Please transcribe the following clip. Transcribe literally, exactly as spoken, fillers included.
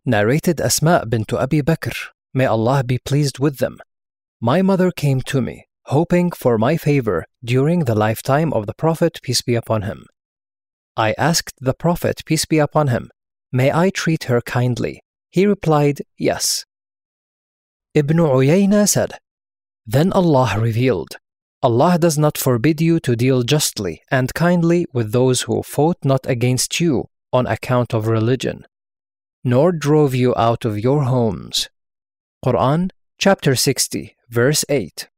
Narrated Asma bint Abi Bakr, may Allah be pleased with them. My mother came to me, hoping for my favor during the lifetime of the Prophet, peace be upon him. I asked the Prophet, peace be upon him, may I treat her kindly? He replied, yes. Ibn Uyayna said, then Allah revealed, Allah does not forbid you to deal justly and kindly with those who fought not against you on account of religion, nor drove you out of your homes. Quran, chapter sixty, verse eight.